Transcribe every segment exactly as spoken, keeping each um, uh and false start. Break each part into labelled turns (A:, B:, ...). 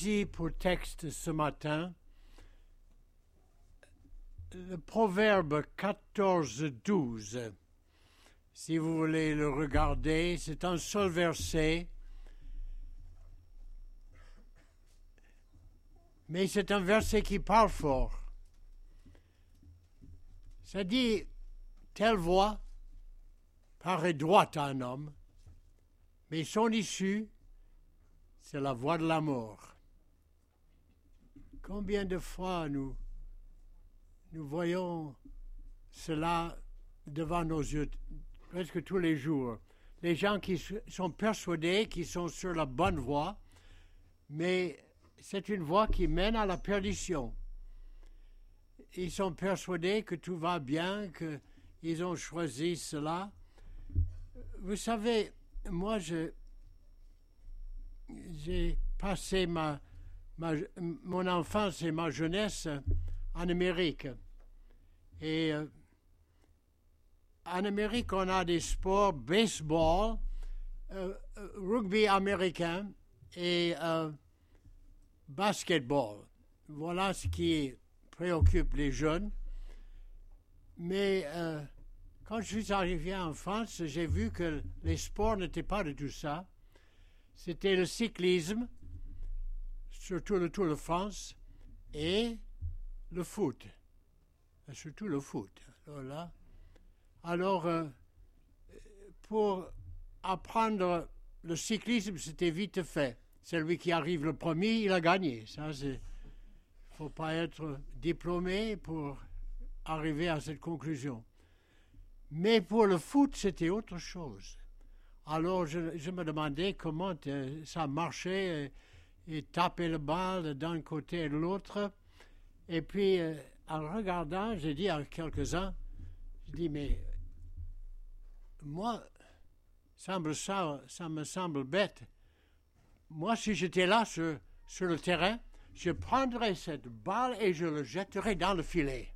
A: choisi pour texte ce matin le proverbe quatorze douze. Si vous voulez le regarder, c'est un seul verset, mais c'est un verset qui parle fort. Ça dit, telle voix paraît droite à un homme, mais son issue, c'est la voie de la mort. Combien de fois nous, nous voyons cela devant nos yeux, presque tous les jours. Les gens qui sont persuadés qu'ils sont sur la bonne voie, mais c'est une voie qui mène à la perdition. Ils sont persuadés que tout va bien, qu'ils ont choisi cela. Vous savez, moi, je, j'ai passé ma, ma, mon enfance et ma jeunesse en Amérique. Et euh, en Amérique, on a des sports, baseball, euh, rugby américain et euh, basketball. Voilà ce qui préoccupe les jeunes. Mais euh, quand je suis arrivé en France, j'ai vu que les sports n'étaient pas de tout ça. C'était le cyclisme, surtout le Tour de France, et le foot, surtout le foot. Alors, là, alors euh, pour apprendre le cyclisme, c'était vite fait. Celui qui arrive le premier, il a gagné. Ça, c'est, il ne faut pas être diplômé pour arriver à cette conclusion. Mais pour le foot, c'était autre chose. Alors, je, je me demandais comment euh, ça marchait, et, et taper le balle d'un côté et de l'autre. Et puis, euh, en regardant, j'ai dit à quelques-uns, je dis, mais moi, semble ça, ça me semble bête. Moi, si j'étais là sur, sur le terrain, je prendrais cette balle et je le jetterais dans le filet.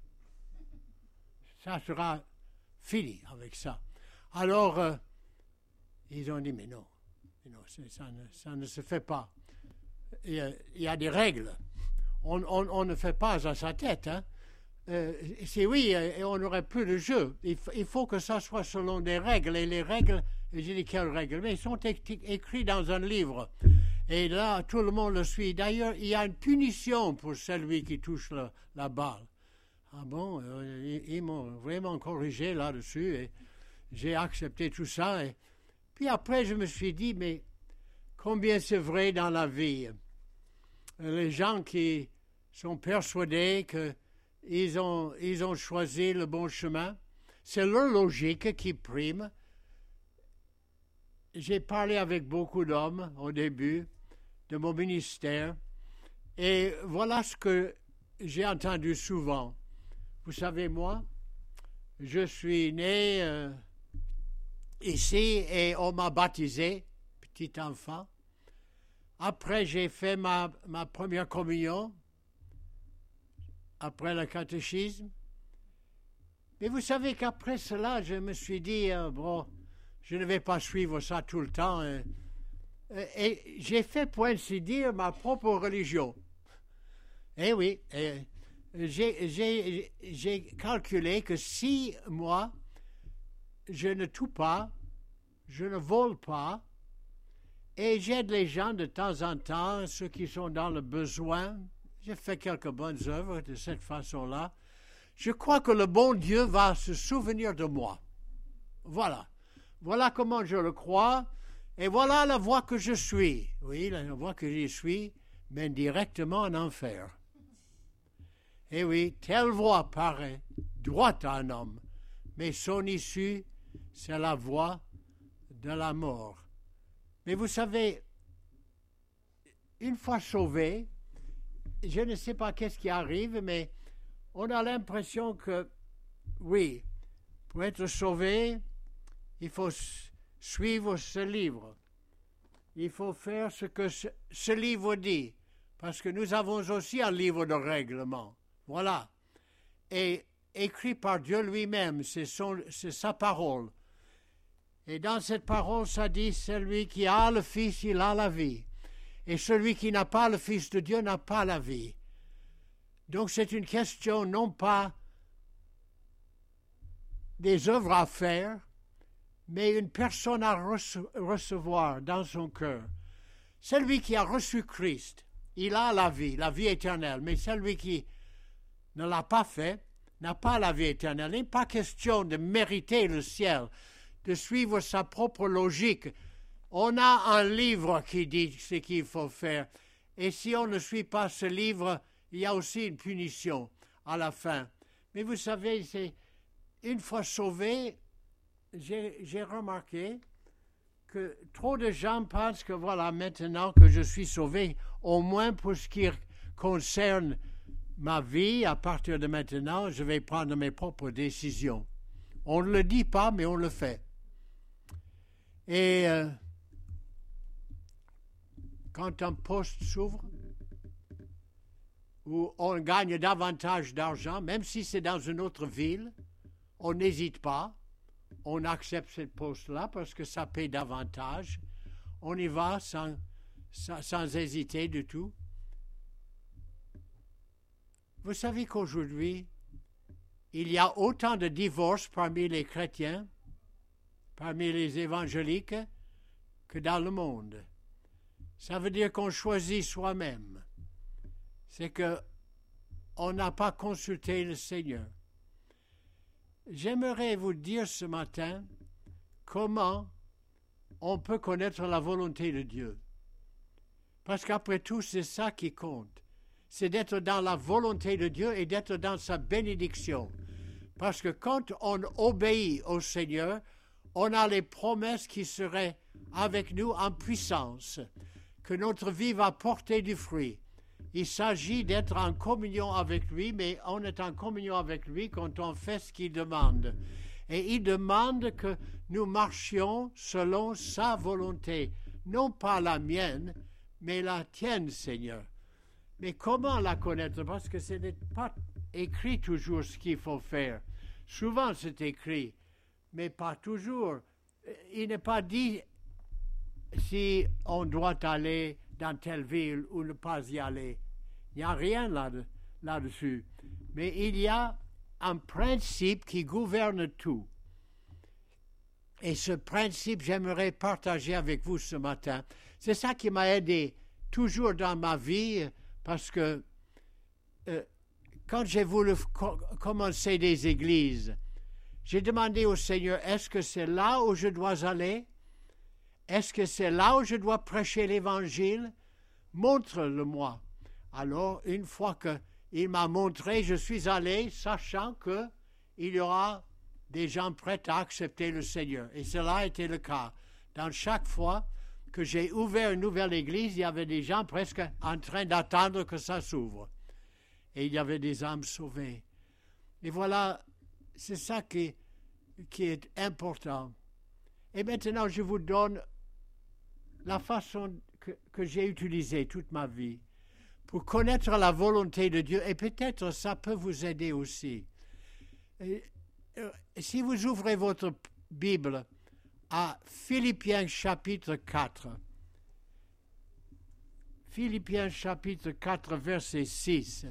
A: Ça sera fini avec ça. Alors, euh, ils ont dit, mais non, non ça, ne, ça ne se fait pas. Il y a, il y a des règles. On, on, on ne fait pas à sa tête. Hein. Euh, c'est oui, et on n'aurait plus de jeu. Il, f- il faut que ça soit selon des règles. Et les règles, j'ai dit quelles règles? Mais ils sont é- écrits dans un livre. Et là, tout le monde le suit. D'ailleurs, il y a une punition pour celui qui touche la, la balle. Ah bon, euh, ils, ils m'ont vraiment corrigé là-dessus. Et j'ai accepté tout ça. Et puis après, je me suis dit, mais combien c'est vrai dans la vie? Les gens qui sont persuadés qu'ils ont, ils ont choisi le bon chemin, c'est leur logique qui prime. J'ai parlé avec beaucoup d'hommes au début de mon ministère, et voilà ce que j'ai entendu souvent. Vous savez, moi, je suis né euh, ici et on m'a baptisé, petit enfant. Après, j'ai fait ma, ma première communion, après le catéchisme. Mais vous savez qu'après cela, je me suis dit, euh, bon, je ne vais pas suivre ça tout le temps. Euh, et j'ai fait, pour ainsi dire, ma propre religion. Eh oui, euh, j'ai, j'ai, j'ai calculé que si moi, je ne tue pas, je ne vole pas, et j'aide les gens de temps en temps, ceux qui sont dans le besoin. J'ai fait quelques bonnes œuvres de cette façon-là. Je crois que le bon Dieu va se souvenir de moi. Voilà. Voilà comment je le crois. Et voilà la voie que je suis. Oui, la voie que je suis mène directement en enfer. Et oui, telle voie paraît droite à un homme, mais son issue, c'est la voie de la mort. Mais vous savez, une fois sauvé, je ne sais pas qu'est-ce qui arrive, mais on a l'impression que, oui, pour être sauvé, il faut suivre ce livre. Il faut faire ce que ce, ce livre dit, parce que nous avons aussi un livre de règlement. Voilà. Et écrit par Dieu lui-même, c'est, son, c'est sa parole. Et dans cette parole, ça dit, celui qui a le Fils, il a la vie. Et celui qui n'a pas le Fils de Dieu n'a pas la vie. Donc c'est une question non pas des œuvres à faire, mais une personne à rece- recevoir dans son cœur. Celui qui a reçu Christ, il a la vie, la vie éternelle, mais celui qui ne l'a pas fait n'a pas la vie éternelle. Il n'est pas question de mériter le ciel, de suivre sa propre logique. On a un livre qui dit ce qu'il faut faire, et si on ne suit pas ce livre, il y a aussi une punition à la fin. Mais vous savez, c'est une fois sauvé, j'ai, j'ai remarqué que trop de gens pensent que voilà, maintenant que je suis sauvé, au moins pour ce qui concerne ma vie, à partir de maintenant, je vais prendre mes propres décisions. On ne le dit pas, mais on le fait. Et euh, quand un poste s'ouvre, où on gagne davantage d'argent, même si c'est dans une autre ville, on n'hésite pas, on accepte ce poste-là parce que ça paye davantage, on y va sans, sans, sans hésiter du tout. Vous savez qu'aujourd'hui, il y a autant de divorces parmi les chrétiens, parmi les évangéliques, que dans le monde. Ça veut dire qu'on choisit soi-même. C'est qu'on n'a pas consulté le Seigneur. J'aimerais vous dire ce matin comment on peut connaître la volonté de Dieu. Parce qu'après tout, c'est ça qui compte. C'est d'être dans la volonté de Dieu et d'être dans sa bénédiction. Parce que quand on obéit au Seigneur, on a les promesses qui seraient avec nous en puissance, que notre vie va porter du fruit. Il s'agit d'être en communion avec lui, mais on est en communion avec lui quand on fait ce qu'il demande. Et il demande que nous marchions selon sa volonté, non pas la mienne, mais la tienne, Seigneur. Mais comment la connaître? Parce que ce n'est pas écrit toujours ce qu'il faut faire. Souvent c'est écrit, mais pas toujours. Il n'est pas dit si on doit aller dans telle ville ou ne pas y aller. Il n'y a rien là, là-dessus. Mais il y a un principe qui gouverne tout. Et ce principe, j'aimerais partager avec vous ce matin. C'est ça qui m'a aidé toujours dans ma vie, parce que euh, quand j'ai voulu co- commencer des églises, j'ai demandé au Seigneur, est-ce que c'est là où je dois aller? Est-ce que c'est là où je dois prêcher l'Évangile? Montre-le-moi. Alors, une fois qu'il m'a montré, je suis allé, sachant qu'il y aura des gens prêts à accepter le Seigneur. Et cela a été le cas. Dans chaque fois que j'ai ouvert une nouvelle église, il y avait des gens presque en train d'attendre que ça s'ouvre. Et il y avait des âmes sauvées. Et voilà, c'est ça qui, qui est important. Et maintenant, je vous donne la façon que, que j'ai utilisée toute ma vie pour connaître la volonté de Dieu, et peut-être ça peut vous aider aussi. Et, euh, si vous ouvrez votre Bible à Philippiens chapitre quatre, Philippiens chapitre quatre, verset six,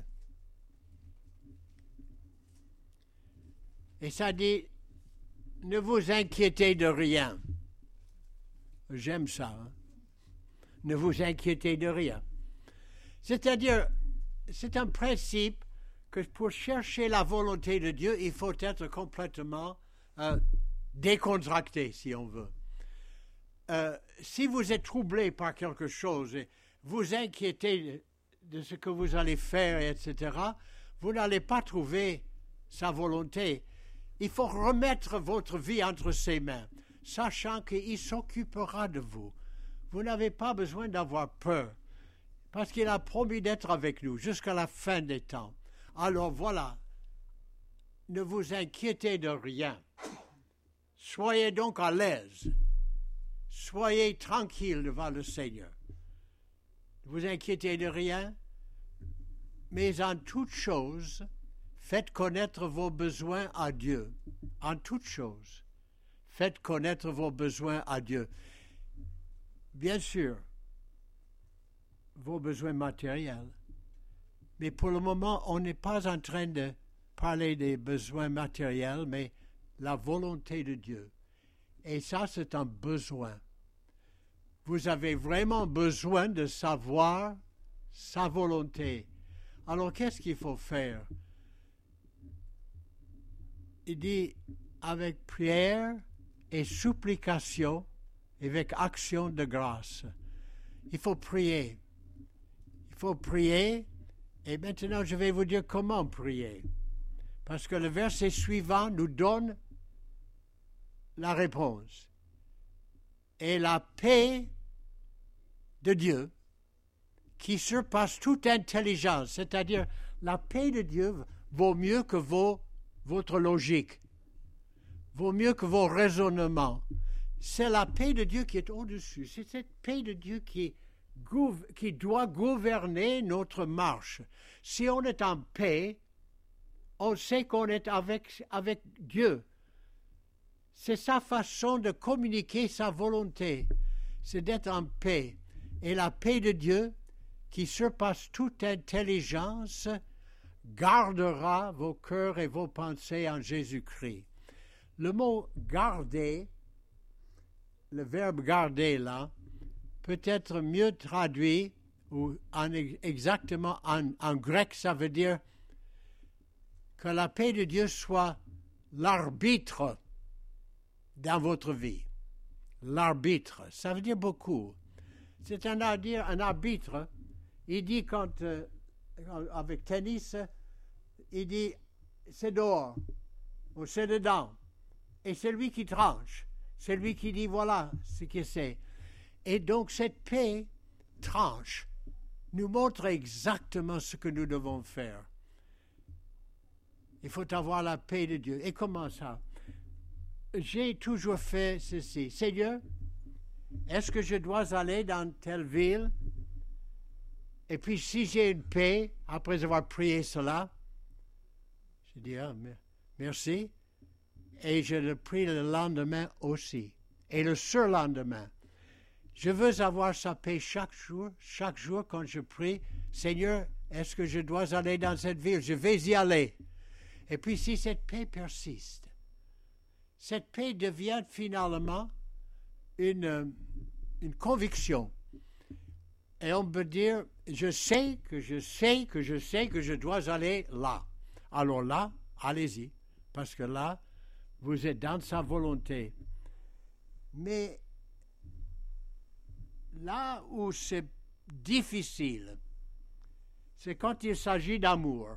A: et ça dit, ne vous inquiétez de rien. J'aime ça, hein? Ne vous inquiétez de rien. C'est-à-dire, c'est un principe que pour chercher la volonté de Dieu, il faut être complètement euh, décontracté, si on veut. Euh, si vous êtes troublé par quelque chose, et vous inquiétez de ce que vous allez faire, et cetera, vous n'allez pas trouver sa volonté. Il faut remettre votre vie entre ses mains, sachant qu'il s'occupera de vous. Vous n'avez pas besoin d'avoir peur, parce qu'il a promis d'être avec nous jusqu'à la fin des temps. Alors voilà, ne vous inquiétez de rien. Soyez donc à l'aise. Soyez tranquille devant le Seigneur. Ne vous inquiétez de rien, mais en toute chose, faites connaître vos besoins à Dieu. En toute chose, faites connaître vos besoins à Dieu. Bien sûr, vos besoins matériels. Mais pour le moment, on n'est pas en train de parler des besoins matériels, mais la volonté de Dieu. Et ça, c'est un besoin. Vous avez vraiment besoin de savoir sa volonté. Alors, qu'est-ce qu'il faut faire? Il dit, avec prière et supplication, avec action de grâce. Il faut prier. Il faut prier. Et maintenant, je vais vous dire comment prier. Parce que le verset suivant nous donne la réponse. Et la paix de Dieu, qui surpasse toute intelligence, c'est-à-dire la paix de Dieu vaut mieux que vos, votre logique, vaut mieux que vos raisonnements. C'est la paix de Dieu qui est au-dessus. C'est cette paix de Dieu qui, qui doit gouverner notre marche. Si on est en paix, on sait qu'on est avec, avec Dieu. C'est sa façon de communiquer sa volonté. C'est d'être en paix. Et la paix de Dieu, qui surpasse toute intelligence, gardera vos cœurs et vos pensées en Jésus-Christ. Le mot « garder », le verbe « garder » là, peut être mieux traduit, ou en, exactement en, en grec, ça veut dire que la paix de Dieu soit l'arbitre dans votre vie. L'arbitre, ça veut dire beaucoup. C'est un, un arbitre. Il dit quand, euh, avec tennis, il dit c'est dehors ou c'est dedans. Et c'est lui qui tranche. C'est lui qui dit voilà ce que c'est. Et donc cette paix tranche, nous montre exactement ce que nous devons faire. Il faut avoir la paix de Dieu. Et comment ça? J'ai toujours fait ceci. Seigneur, est-ce que je dois aller dans telle ville? Et puis si j'ai une paix, après avoir prié cela, je dis, ah, merci. Et je le prie le lendemain aussi. Et le surlendemain. Je veux avoir sa paix chaque jour, chaque jour quand je prie. Seigneur, est-ce que je dois aller dans cette ville? Je vais y aller. Et puis si cette paix persiste, cette paix devient finalement une, une conviction. Et on peut dire, je sais que je sais que je sais que je dois aller là. Alors là, allez-y, parce que là, vous êtes dans sa volonté. Mais là où c'est difficile, c'est quand il s'agit d'amour.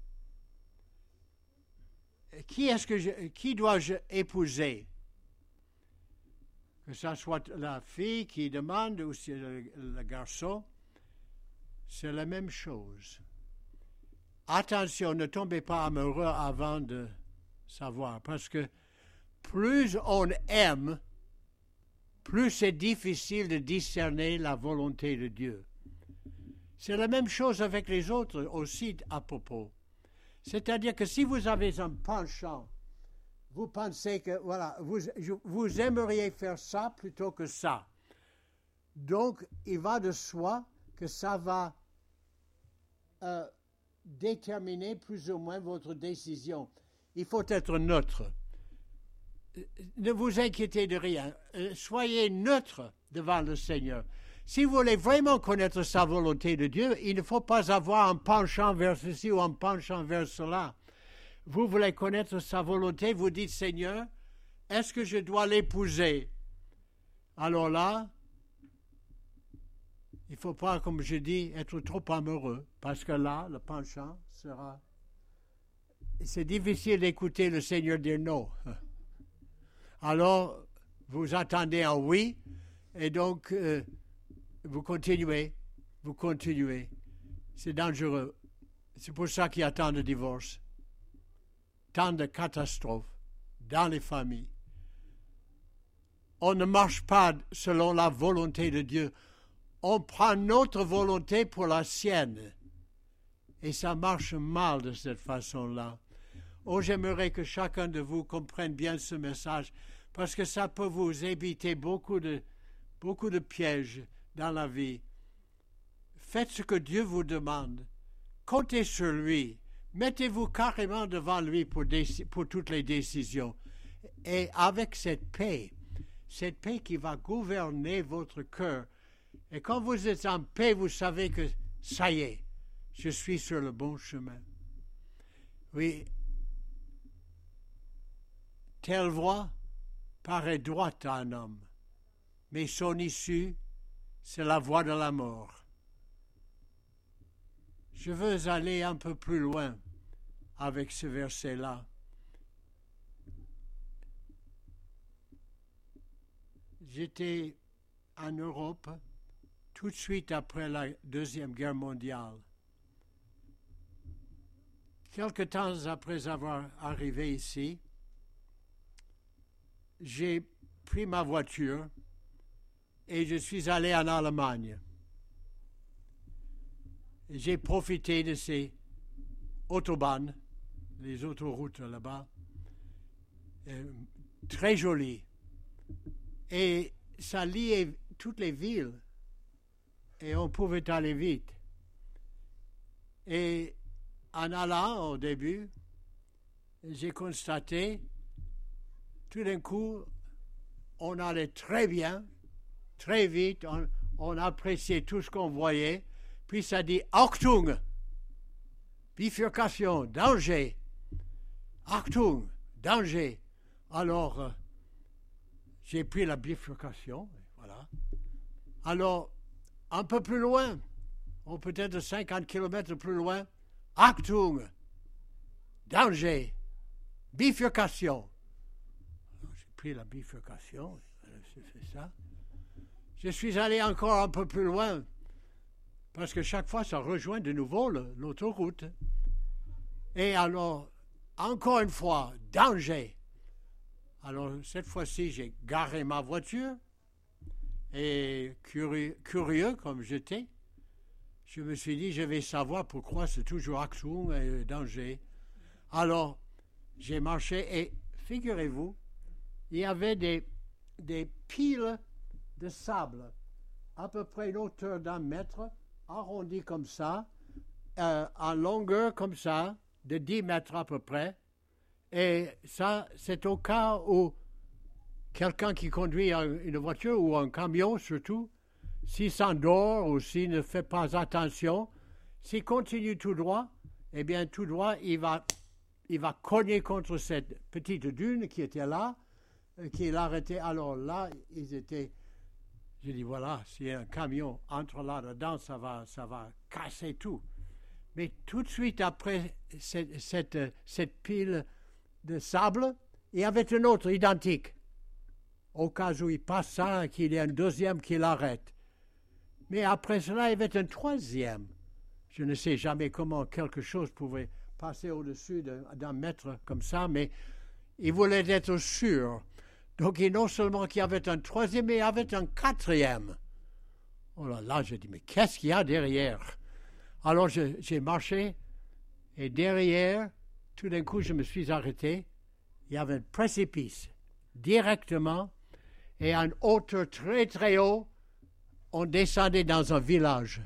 A: Qui est-ce que je, qui dois-je épouser? Que ce soit la fille qui demande ou c'est le, le garçon, c'est la même chose. Attention, ne tombez pas amoureux avant de savoir, parce que plus on aime, plus c'est difficile de discerner la volonté de Dieu. C'est la même chose avec les autres aussi à propos. C'est-à-dire que si vous avez un penchant, vous pensez que, voilà, vous, vous aimeriez faire ça plutôt que ça. Donc, il va de soi que ça va euh, déterminer plus ou moins votre décision. Il faut être neutre. Ne vous inquiétez de rien. Soyez neutre devant le Seigneur. Si vous voulez vraiment connaître sa volonté de Dieu, il ne faut pas avoir un penchant vers ceci ou un penchant vers cela. Vous voulez connaître sa volonté, vous dites, Seigneur, est-ce que je dois l'épouser? Alors là, il ne faut pas, comme je dis, être trop amoureux, parce que là, le penchant sera... C'est difficile d'écouter le Seigneur dire non. Alors, vous attendez un oui, et donc... Euh, Vous continuez, vous continuez. C'est dangereux. C'est pour ça qu'il y a tant de divorces, tant de catastrophes dans les familles. On ne marche pas selon la volonté de Dieu. On prend notre volonté pour la sienne. Et ça marche mal de cette façon-là. Oh, j'aimerais que chacun de vous comprenne bien ce message, parce que ça peut vous éviter beaucoup de, beaucoup de pièges dans la vie. Faites ce que Dieu vous demande. Comptez sur lui. Mettez-vous carrément devant lui pour, déc- pour toutes les décisions. Et avec cette paix, cette paix qui va gouverner votre cœur. Et quand vous êtes en paix, vous savez que ça y est, je suis sur le bon chemin. Oui, telle voie paraît droite à un homme, mais son issue, c'est la voie de la mort. Je veux aller un peu plus loin avec ce verset-là. J'étais en Europe tout de suite après la Deuxième Guerre mondiale. Quelque temps après avoir arrivé ici, j'ai pris ma voiture et je suis allé en Allemagne. J'ai profité de ces autobahns, les autoroutes là-bas, euh, très jolies. Et ça liait toutes les villes et on pouvait aller vite. Et en allant au début, j'ai constaté, tout d'un coup, on allait très bien, très vite, on, on appréciait tout ce qu'on voyait. Puis ça dit Achtung, bifurcation, danger. Achtung, danger. Alors, euh, j'ai pris la bifurcation, voilà. Alors, un peu plus loin, ou peut-être cinquante kilomètres plus loin, Achtung, danger, bifurcation. Alors, j'ai pris la bifurcation, j'ai fait ça. Je suis allé encore un peu plus loin, parce que chaque fois, ça rejoint de nouveau le, l'autoroute. Et alors, encore une fois, danger. Alors, cette fois-ci, j'ai garé ma voiture et curieux, curieux comme j'étais, je me suis dit, je vais savoir pourquoi c'est toujours Achtung et danger. Alors, j'ai marché et, figurez-vous, il y avait des, des piles de sable, à peu près une hauteur d'un mètre, arrondies comme ça, euh, en longueur comme ça, de dix mètres à peu près. Et ça, c'est au cas où quelqu'un qui conduit une voiture ou un camion surtout, s'il s'endort ou s'il ne fait pas attention, s'il continue tout droit, eh bien tout droit, il va, il va cogner contre cette petite dune qui était là, qui l'arrêtait. Alors là, ils étaient... J'ai dit, voilà, si un camion entre là-dedans, ça va, ça va casser tout. Mais tout de suite après cette, cette, cette pile de sable, il y avait une autre identique. Au cas où il passe ça, qu'il y ait un deuxième qui l'arrête. Mais après cela, il y avait un troisième. Je ne sais jamais comment quelque chose pouvait passer au-dessus d'un mètre comme ça, mais il voulait être sûr. Donc, non seulement qu'il y avait un troisième, mais il y avait un quatrième. Oh là là, j'ai dit, mais qu'est-ce qu'il y a derrière? Alors, je, j'ai marché, et derrière, tout d'un coup, je me suis arrêté. Il y avait un précipice, directement, et à une hauteur très, très haut, on descendait dans un village.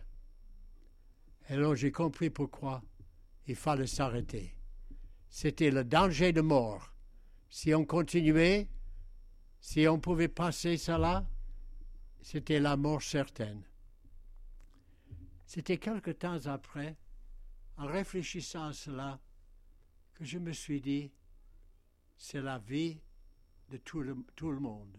A: Et alors, j'ai compris pourquoi il fallait s'arrêter. C'était le danger de mort. Si on continuait, si on pouvait passer cela, c'était la mort certaine. C'était quelque temps après, en réfléchissant à cela, que je me suis dit, c'est la vie de tout le, tout le monde.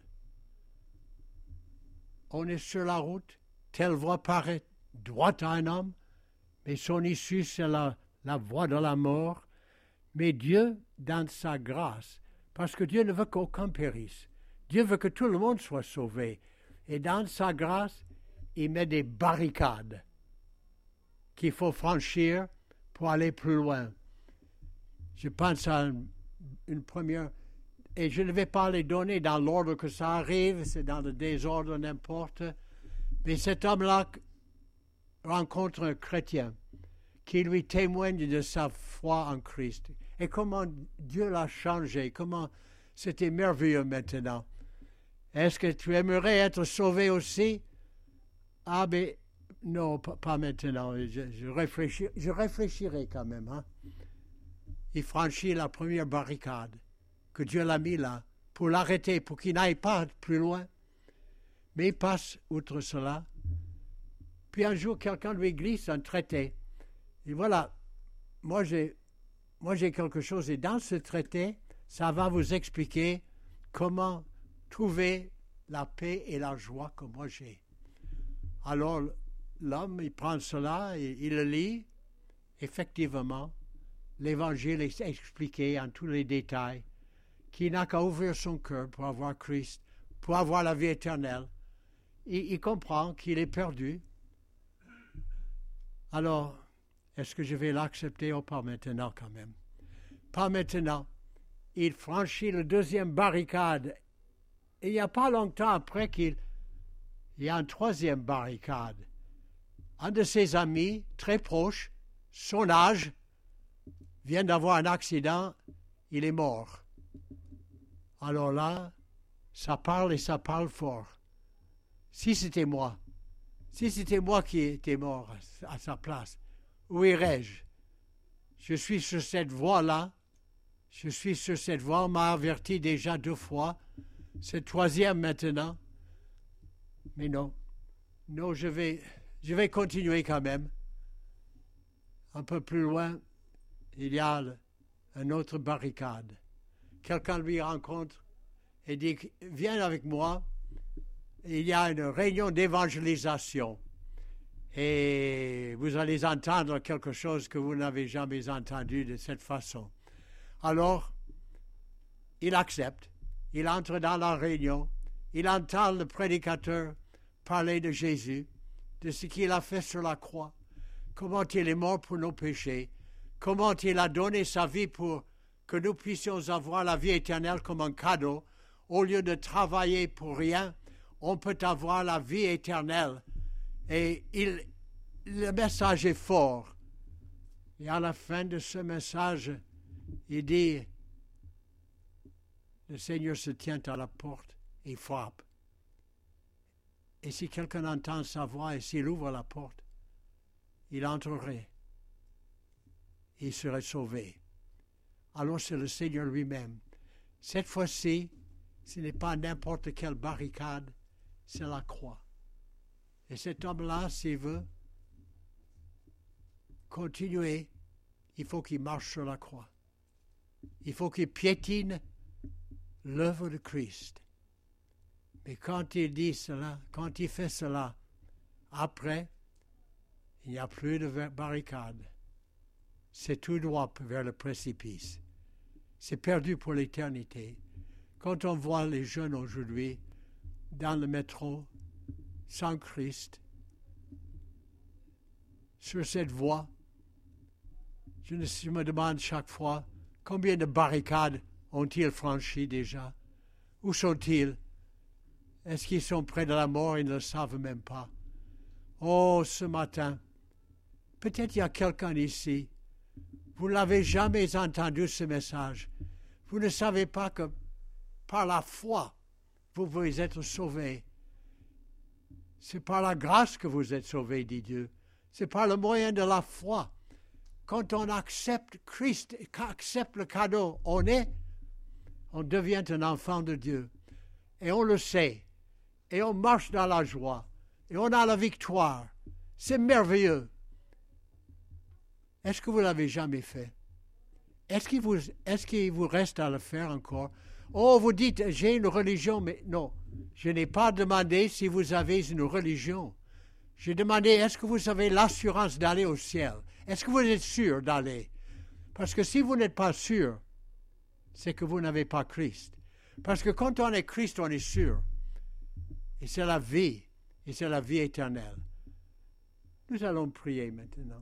A: On est sur la route, telle voie paraît droite à un homme, mais son issue, c'est la, la voie de la mort. Mais Dieu, dans sa grâce, parce que Dieu ne veut qu'aucun périsse, Dieu veut que tout le monde soit sauvé. Et dans sa grâce, il met des barricades qu'il faut franchir pour aller plus loin. Je pense à une, une première... Et je ne vais pas les donner dans l'ordre que ça arrive, c'est dans le désordre, n'importe. Mais cet homme-là rencontre un chrétien qui lui témoigne de sa foi en Christ. Et comment Dieu l'a changé, comment c'était merveilleux maintenant. Est-ce que tu aimerais être sauvé aussi? Ah, mais non, pas, pas maintenant. Je, je, réfléchis, je réfléchirai quand même. Hein. Il franchit la première barricade que Dieu l'a mis là pour l'arrêter, pour qu'il n'aille pas plus loin. Mais il passe outre cela. Puis un jour, quelqu'un lui glisse un traité. Et voilà, moi j'ai, moi j'ai quelque chose. Et dans ce traité, ça va vous expliquer comment trouver la paix et la joie que moi j'ai. Alors, l'homme, il prend cela et il le lit. Effectivement, l'Évangile est expliqué en tous les détails, qu'il n'a qu'à ouvrir son cœur pour avoir Christ, pour avoir la vie éternelle. Il, il comprend qu'il est perdu. Alors, est-ce que je vais l'accepter ou pas maintenant quand même? Pas maintenant. Il franchit la deuxième barricade. Et il n'y a pas longtemps après qu'il il y a une troisième barricade. Un de ses amis, très proche, son âge, vient d'avoir un accident, il est mort. Alors là, ça parle et ça parle fort. Si c'était moi, si c'était moi qui étais mort à sa place, où irais-je? Je suis sur cette voie-là, je suis sur cette voie, on m'a averti déjà deux fois, c'est troisième maintenant. Mais non, non, je vais, je vais continuer quand même. Un peu plus loin, il y a une autre barricade. Quelqu'un lui rencontre et dit, viens avec moi, il y a une réunion d'évangélisation. Et vous allez entendre quelque chose que vous n'avez jamais entendu de cette façon. Alors, il accepte, il entre dans la réunion, il entend le prédicateur parler de Jésus, de ce qu'il a fait sur la croix, comment il est mort pour nos péchés, comment il a donné sa vie pour que nous puissions avoir la vie éternelle comme un cadeau. Au lieu de travailler pour rien, on peut avoir la vie éternelle. Et il, le message est fort. Et à la fin de ce message, il dit, le Seigneur se tient à la porte et frappe. Et si quelqu'un entend sa voix et s'il ouvre la porte, il entrerait. Il serait sauvé. Alors c'est le Seigneur lui-même. Cette fois-ci, ce n'est pas n'importe quelle barricade, c'est la croix. Et cet homme-là, s'il veut continuer, il faut qu'il marche sur la croix. Il faut qu'il piétine l'œuvre de Christ. Mais quand il dit cela, quand il fait cela, après, il n'y a plus de barricade. C'est tout droit vers le précipice. C'est perdu pour l'éternité. Quand on voit les jeunes aujourd'hui dans le métro, sans Christ, sur cette voie, je, ne, je me demande chaque fois combien de barricades ont-ils franchi déjà? Où sont-ils? Est-ce qu'ils sont près de la mort? Ils ne le savent même pas. Oh, ce matin, peut-être il y a quelqu'un ici. Vous n'avez jamais entendu ce message. Vous ne savez pas que par la foi, vous pouvez être sauvés. C'est par la grâce que vous êtes sauvés, dit Dieu. C'est par le moyen de la foi. Quand on accepte Christ, accepte le cadeau, on est, on devient un enfant de Dieu. Et on le sait. Et on marche dans la joie. Et on a la victoire. C'est merveilleux. Est-ce que vous ne l'avez jamais fait? Est-ce qu'il vous, est-ce qu'il vous reste à le faire encore? Oh, vous dites, j'ai une religion, mais non. Je n'ai pas demandé si vous avez une religion. J'ai demandé, est-ce que vous avez l'assurance d'aller au ciel? Est-ce que vous êtes sûr d'aller? Parce que si vous n'êtes pas sûr, c'est que vous n'avez pas Christ. Parce que quand on est Christ, on est sûr. Et c'est la vie. Et c'est la vie éternelle. Nous allons prier maintenant.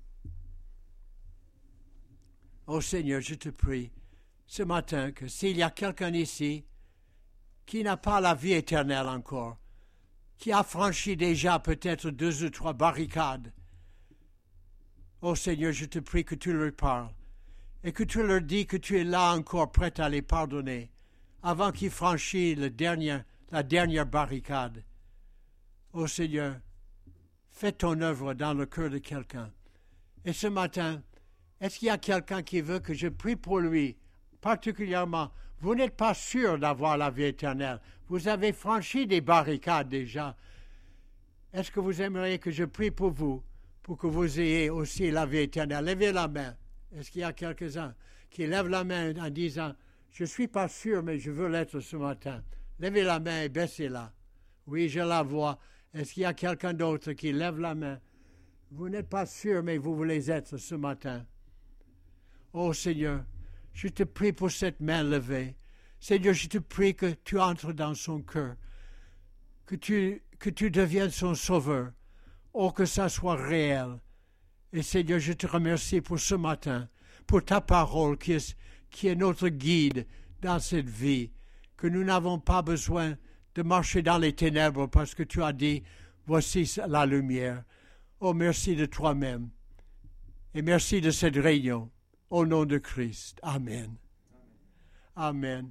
A: Oh Seigneur, je te prie ce matin que s'il y a quelqu'un ici qui n'a pas la vie éternelle encore, qui a franchi déjà peut-être deux ou trois barricades, oh Seigneur, je te prie que tu leur parles et que tu leur dis que tu es là encore prêt à les pardonner avant qu'ils franchissent le dernier, la dernière barricade. Oh Seigneur, fais ton œuvre dans le cœur de quelqu'un. Et ce matin, est-ce qu'il y a quelqu'un qui veut que je prie pour lui, particulièrement? Vous n'êtes pas sûr d'avoir la vie éternelle. Vous avez franchi des barricades déjà. Est-ce que vous aimeriez que je prie pour vous, pour que vous ayez aussi la vie éternelle? Levez la main. Est-ce qu'il y a quelques-uns qui lèvent la main en disant, je ne suis pas sûr, mais je veux l'être ce matin? Levez la main et baissez-la. Oui, je la vois. Est-ce qu'il y a quelqu'un d'autre qui lève la main? Vous n'êtes pas sûr, mais vous voulez être ce matin. Oh Seigneur, je te prie pour cette main levée. Seigneur, je te prie que tu entres dans son cœur, que tu, que tu deviennes son sauveur. Oh, que ça soit réel. Et Seigneur, je te remercie pour ce matin, pour ta parole qui est, qui est notre guide dans cette vie, que nous n'avons pas besoin de marcher dans les ténèbres parce que tu as dit, voici la lumière. Oh, merci de toi-même. Et merci de cette réunion. Au nom de Christ. Amen. Amen.